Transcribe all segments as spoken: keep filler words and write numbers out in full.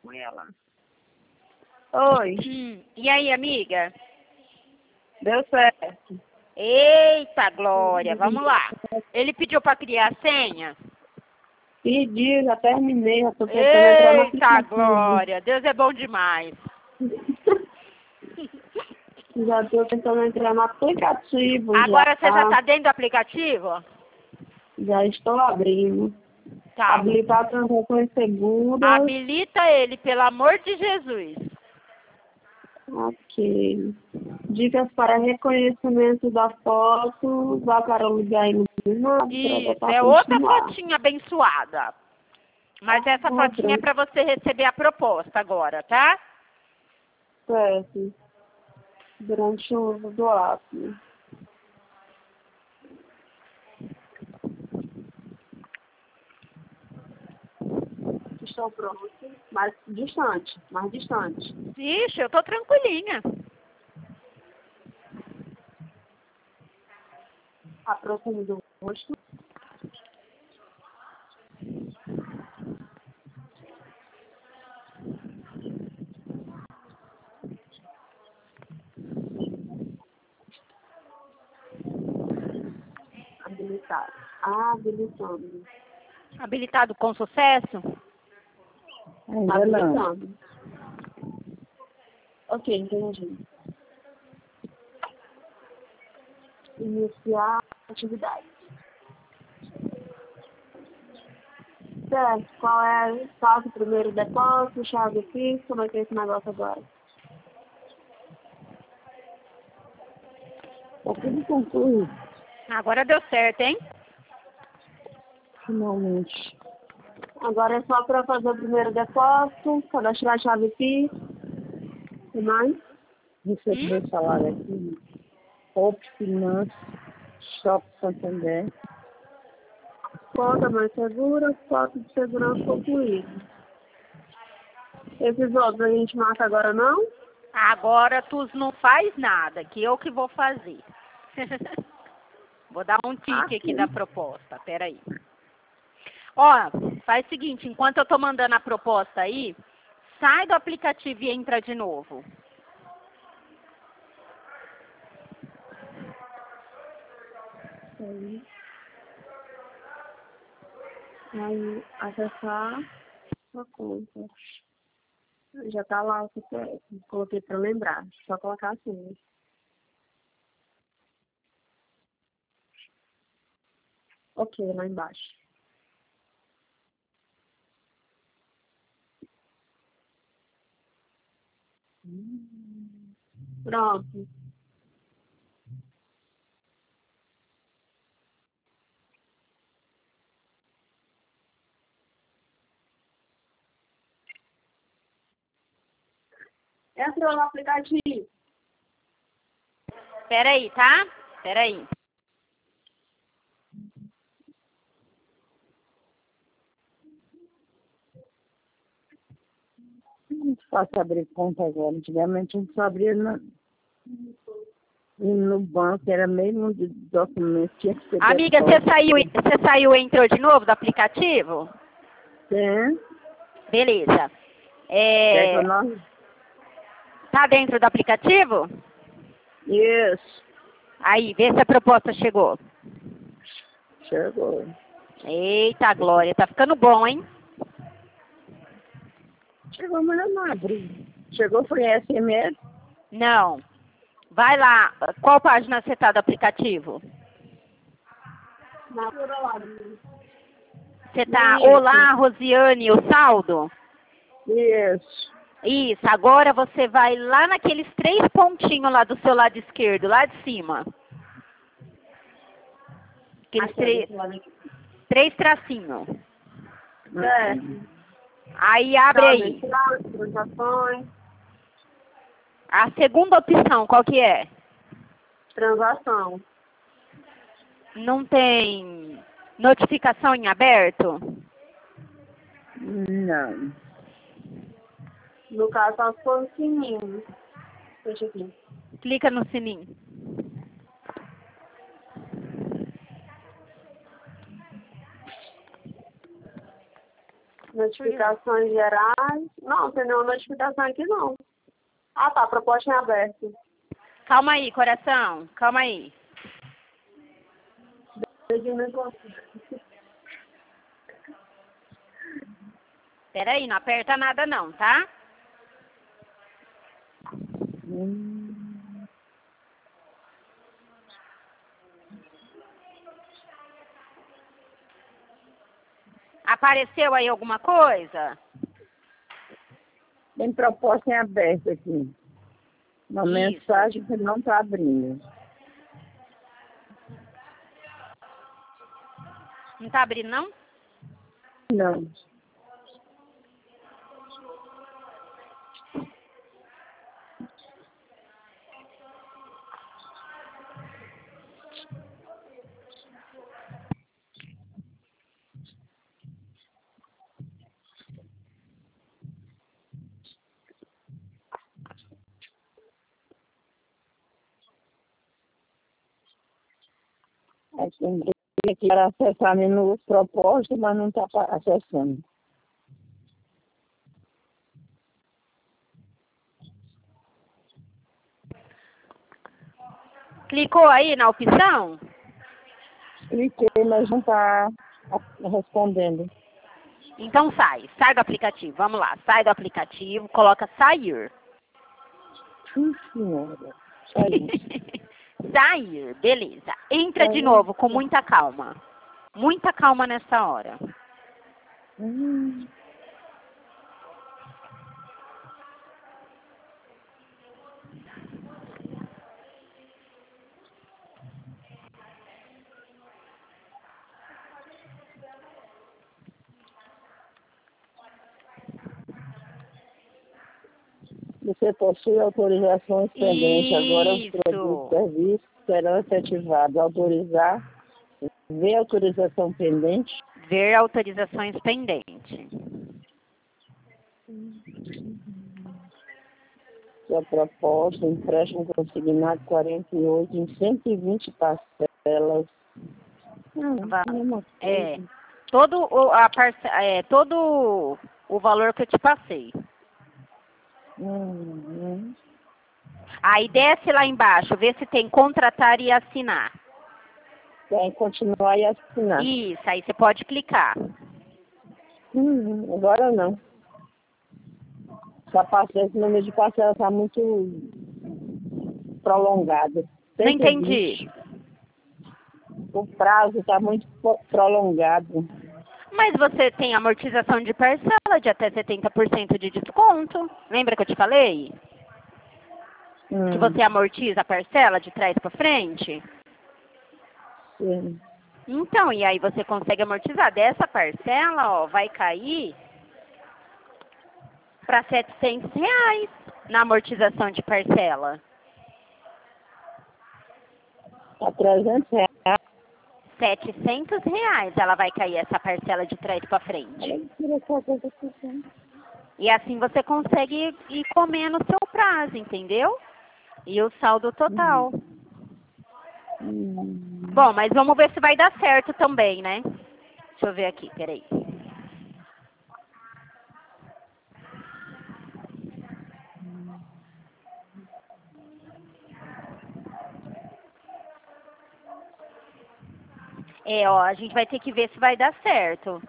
com ela. Oi. Hum, e aí, amiga? Deu certo. Eita, Glória, vamos lá. Ele pediu para criar a senha? Pedi, já terminei, já tô tentando entrar no Eita, aplicativo. Glória, Deus é bom demais. Já tô tentando entrar no aplicativo. Agora já, você já tá dentro do aplicativo? Já estou abrindo. Tá. Habilitar transações seguras. Habilita ele, pelo amor de Jesus. Ok. Dicas para reconhecimento da foto. Vá para o lugar iluminado. Isso, para é outra continuar. fotinha abençoada. Mas essa Outra. fotinha é para você receber a proposta agora, tá? Certo. Durante o uso do app. Estou pronto. Mais distante, mais distante. Ixi, eu tô tranquilinha. Aproxime do rosto. Habilitar. Habilitando. Habilitado com sucesso? Ainda não. Ok, entendi. Iniciar atividade. Certo, qual é? Faço o primeiro depósito, chave Pix, como é que é esse negócio agora? Tá tudo concluído. Agora deu certo, hein? Finalmente. Agora é só para fazer o primeiro depósito, cadastrar a chave Pix. E mais? Receber Hum? salário aqui. Op Finance, Shop Santander. Conta mais segura, foto de segurança concluído. Esses outros a gente marca agora não? Agora tu não faz nada, que eu que vou fazer. Vou dar um tique aqui da proposta, peraí. Ó, faz o seguinte, enquanto eu tô mandando a proposta aí, sai do aplicativo e entra de novo. Aí, aí acessar a conta. Já tá lá o C P F. Coloquei para lembrar. Só colocar assim. Ok, lá embaixo. Pronto. Entrou no aplicativo. Peraí, tá? Peraí. Não faço abrir conta agora. Antigamente a gente só abria no, no banco, era mesmo de documento, tinha que ser Amiga, você saiu, você saiu e entrou de novo do aplicativo? Sim. Beleza. Quer que É, eu não? tá dentro do aplicativo? Isso. Aí, vê se a proposta chegou. Chegou. Eita, Glória, tá ficando bom, hein? Chegou, mas eu não abri. Chegou, foi S M S? Não. Vai lá. Qual página você tá do aplicativo? Na lá. Você tá Isso. Olá, Rosiane, o saldo? Isso. Isso. Agora você vai lá naqueles três pontinhos lá do seu lado esquerdo, lá de cima. Aqueles Aqui, três, desse lado aqui. três tracinhos. Certo. Aí abre aí. Transações. A segunda opção, qual que é? Transação. Não tem notificação em aberto? Não. No caso, só se for um sininho. Deixa aqui. Clica no sininho. Notificações gerais. Não, tem nenhuma notificação aqui não. Ah tá, proposta em aberto. Calma aí, coração. Calma aí. Peraí, não aperta nada não, tá? Hum. Apareceu aí alguma coisa? Tem proposta em aberto aqui. Uma Isso. mensagem que não está abrindo. Não tá abrindo, não? Não. É que tem que para acessar menu proposta, mas não está acessando. Clicou aí na opção? Cliquei, mas não está respondendo. Então sai. Sai do aplicativo. Vamos lá. Sai do aplicativo. Coloca sair. Sim, senhora. Saiu. Sair. Beleza. Entra de Saiu. novo com muita calma. Muita calma nessa hora. Hum. Você possui autorizações pendentes. Agora os produtos e serviços serão efetivados. Autorizar. Ver autorização pendente. Ver autorizações pendentes. Sua proposta, empréstimo consignado quarenta e oito em cento e vinte parcelas. Va- Hum, É. Todo o, a parce... é, todo o valor que eu te passei. Hum, Aí desce lá embaixo, vê se tem contratar e assinar. Tem continuar e assinar. Isso, aí você pode clicar. Hum, agora não. Essa parcela, esse número de parcelas está muito prolongado. Não entendi. O prazo está muito po- prolongado. Mas você tem amortização de parcela de até setenta por cento de desconto. Lembra que eu te falei? Hum, Que você amortiza a parcela de trás para frente? sim. Então, e aí você consegue amortizar. Dessa parcela, ó, vai cair para setecentos reais na amortização de parcela. Está trezentos reais. setecentos reais ela vai cair essa parcela de trás para frente. E assim você consegue ir comendo o seu prazo, entendeu? E o saldo total. Hum. Bom, mas vamos ver se vai dar certo também, né? Deixa eu ver aqui, peraí. É, ó, a gente vai ter que ver se vai dar certo.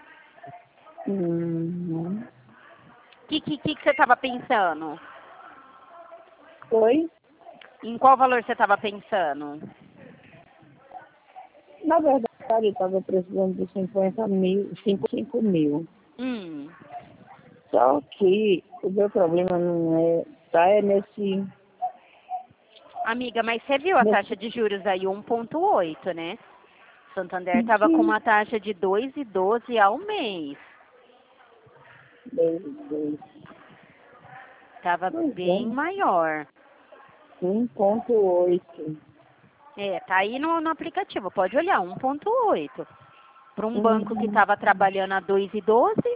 Hum. O que, que, que que você estava pensando? Oi? Em qual valor você estava pensando? Na verdade, eu estava precisando de cinquenta mil, cinco mil. Hum, Só que o meu problema não é, tá, é nesse, amiga, mas você viu a nesse taxa de juros aí, um vírgula oito, né? Santander estava com uma taxa de dois vírgula doze ao mês. dois, dois, Estava Pois bem é. maior. um ponto oito. É, tá aí no, no aplicativo, pode olhar, um vírgula oito. Para um Uhum. banco que estava trabalhando a dois vírgula doze.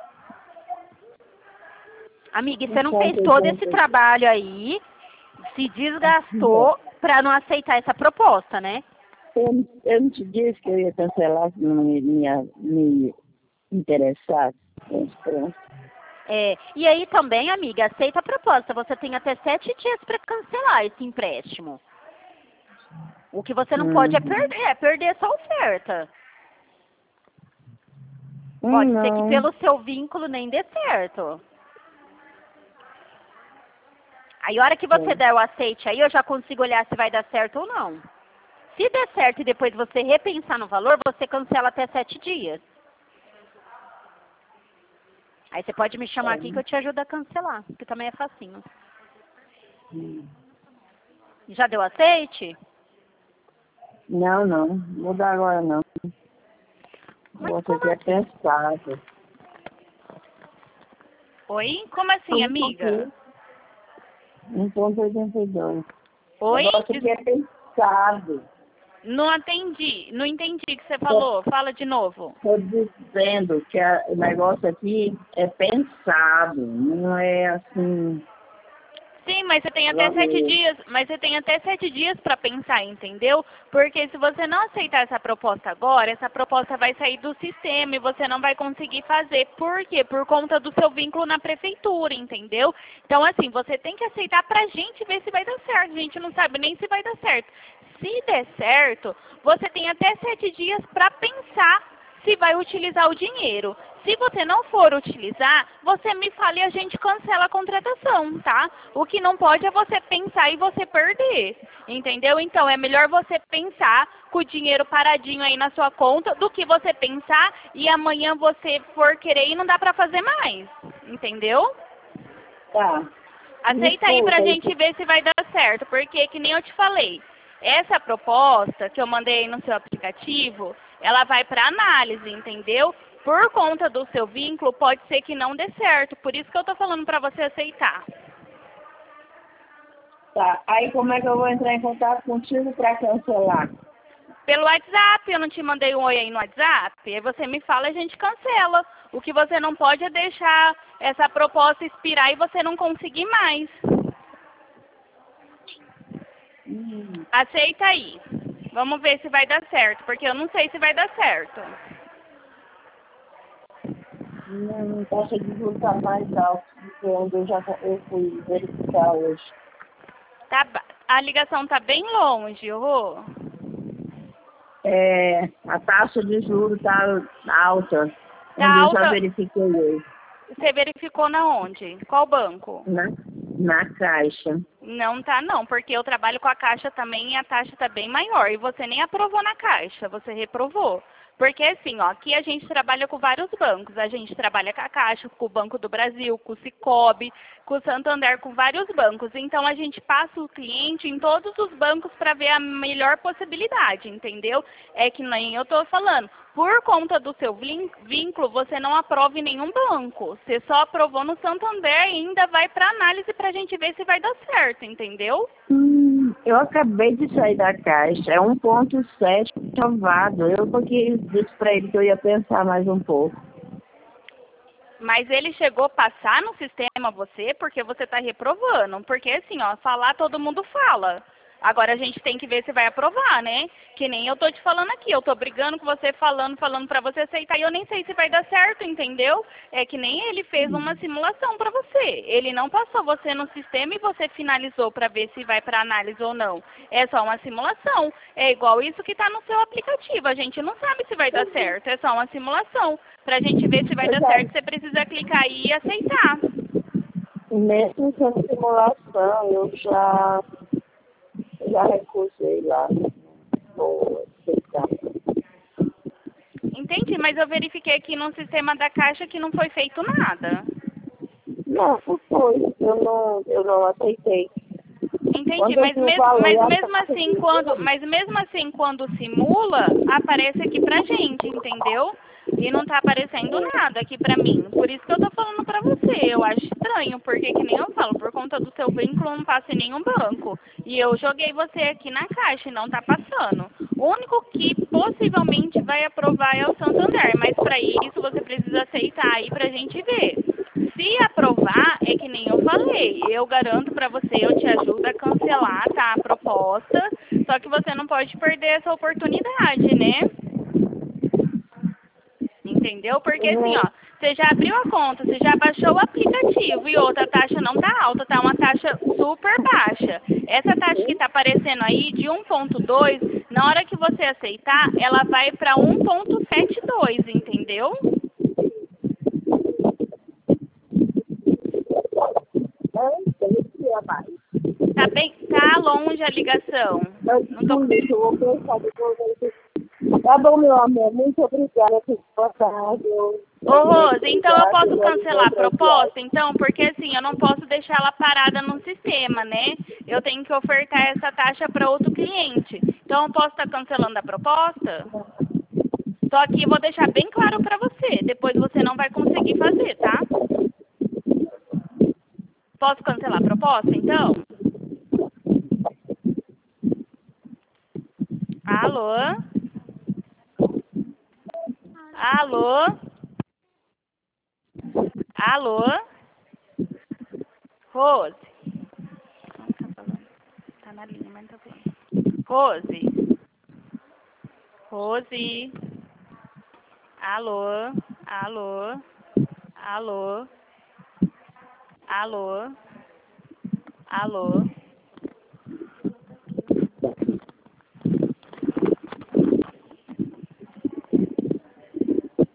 Amiga, e você não fez todo esse trabalho aí, se desgastou para não aceitar essa proposta, né? Eu, eu não te disse que eu ia cancelar se não me, me, me interessasse. É, e aí também, amiga, aceita a proposta. Você tem até sete dias para cancelar esse empréstimo. O que você não uhum. pode é perder, é perder essa oferta. Pode não. ser que pelo seu vínculo nem dê certo. Aí a hora que você é. der o aceite aí, eu já consigo olhar se vai dar certo ou não. Se der certo e depois você repensar no valor, você cancela até sete dias. Aí você pode me chamar é. aqui que eu te ajudo a cancelar, que também é facinho. Hum. Já deu aceite? Não, não. Vou dar agora não. Mas você quer assim? pensar. Oi? Como assim, um amiga? um ponto oitenta e dois. Oi? Você quer pensado. Não entendi. Não entendi o que você falou. Fala de novo. Estou dizendo que a, o negócio aqui é pensado. Não é assim... Sim, mas você tem até sete dias, mas você tem até sete dias para pensar, entendeu? Porque se você não aceitar essa proposta agora, essa proposta vai sair do sistema e você não vai conseguir fazer. Por quê? Por conta do seu vínculo na prefeitura, entendeu? Então, assim, você tem que aceitar pra gente ver se vai dar certo. A gente não sabe nem se vai dar certo. Se der certo, você tem até sete dias para pensar se vai utilizar o dinheiro. Se você não for utilizar, você me fala e a gente cancela a contratação, tá? O que não pode é você pensar e você perder, entendeu? Então, é melhor você pensar com o dinheiro paradinho aí na sua conta do que você pensar e amanhã você for querer e não dá pra fazer mais, entendeu? Tá. Aceita aí pra gente ver se vai dar certo, porque, que nem eu te falei, essa proposta que eu mandei no seu aplicativo, ela vai para análise, entendeu? Por conta do seu vínculo, pode ser que não dê certo. Por isso que eu tô falando para você aceitar. Tá. Aí como é que eu vou entrar em contato contigo para cancelar? Pelo WhatsApp. Eu não te mandei um oi aí no WhatsApp? Aí você me fala e a gente cancela. O que você não pode é deixar essa proposta expirar e você não conseguir mais. Hum. Aceita aí. Vamos ver se vai dar certo, porque eu não sei se vai dar certo. Não, a taxa de juros está mais alta do que onde eu já eu fui verificar hoje. Tá, a ligação tá bem longe, Rô. É, a taxa de juros está alta, Tá onde alta? eu já verifiquei hoje. Você verificou na onde? Qual banco? Na, na Caixa. Não tá não, porque eu trabalho com a Caixa também e a taxa tá bem maior. E você nem aprovou na Caixa, você reprovou. Porque assim, ó, aqui a gente trabalha com vários bancos. A gente trabalha com a Caixa, com o Banco do Brasil, com o Sicoob, com o Santander, com vários bancos. Então a gente passa o cliente em todos os bancos para ver a melhor possibilidade, entendeu? É que nem eu tô falando. Por conta do seu vínculo, você não aprova em nenhum banco. Você só aprovou no Santander e ainda vai para análise para a gente ver se vai dar certo, entendeu? Hum, eu acabei de sair da Caixa. É um ponto sete aprovado. Eu porque disse para ele que eu ia pensar mais um pouco. Mas ele chegou a passar no sistema você porque você está reprovando. Porque assim, ó, falar todo mundo fala. Agora a gente tem que ver se vai aprovar, né? Que nem eu tô te falando aqui, eu tô brigando com você, falando, falando pra você aceitar e eu nem sei se vai dar certo, entendeu? É que nem ele fez uma simulação pra você. Ele não passou você no sistema e você finalizou pra ver se vai pra análise ou não. É só uma simulação. É igual isso que tá no seu aplicativo. A gente não sabe se vai dar certo, é só uma simulação. Pra gente ver se vai dar certo, você precisa clicar aí e aceitar. Mesmo sem simulação, eu já... Já recusei lá. Vou aceitar. Entendi, mas eu verifiquei aqui no sistema da Caixa que não foi feito nada. Não, não foi. Eu não, eu não aceitei. Entendi, mas, mes mas mesmo assim, quando, mas mesmo assim, quando simula, aparece aqui pra gente, entendeu? E não tá aparecendo nada aqui pra mim. Por isso que eu tô falando pra você. Eu acho estranho, porque que nem eu falo, por conta do seu vínculo não passa em nenhum banco. E eu joguei você aqui na Caixa e não tá passando. O único que possivelmente vai aprovar é o Santander, mas pra isso você precisa aceitar aí pra gente ver. Se aprovar, é que nem eu falei, eu garanto pra você, eu te ajudo a cancelar, tá, a proposta, só que você não pode perder essa oportunidade, né? Entendeu? Porque assim, ó, você já abriu a conta, você já baixou o aplicativo e outra taxa não tá alta, tá uma taxa super baixa. Essa taxa que tá aparecendo aí de um ponto dois, na hora que você aceitar, ela vai para um ponto setenta e dois, entendeu? Tá bem, tá longe a ligação. Não tô... Tá bom, meu amor. Muito obrigada por passar. Ô, Rose, então eu posso cancelar a proposta? Então, porque assim, eu não posso deixar ela parada no sistema, né? Eu tenho que ofertar essa taxa para outro cliente. Então, eu posso estar cancelando a proposta? Só que eu vou deixar bem claro para você. Depois você não vai conseguir fazer, tá? Posso cancelar a proposta, então? Alô? Alô? Alô? Rose? Não tá falando. Tá na linha, mas não tá falando. Rose? Rose? Alô? Alô? Alô? Alô? Alô?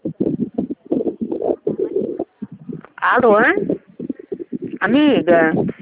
Alô? Amiga?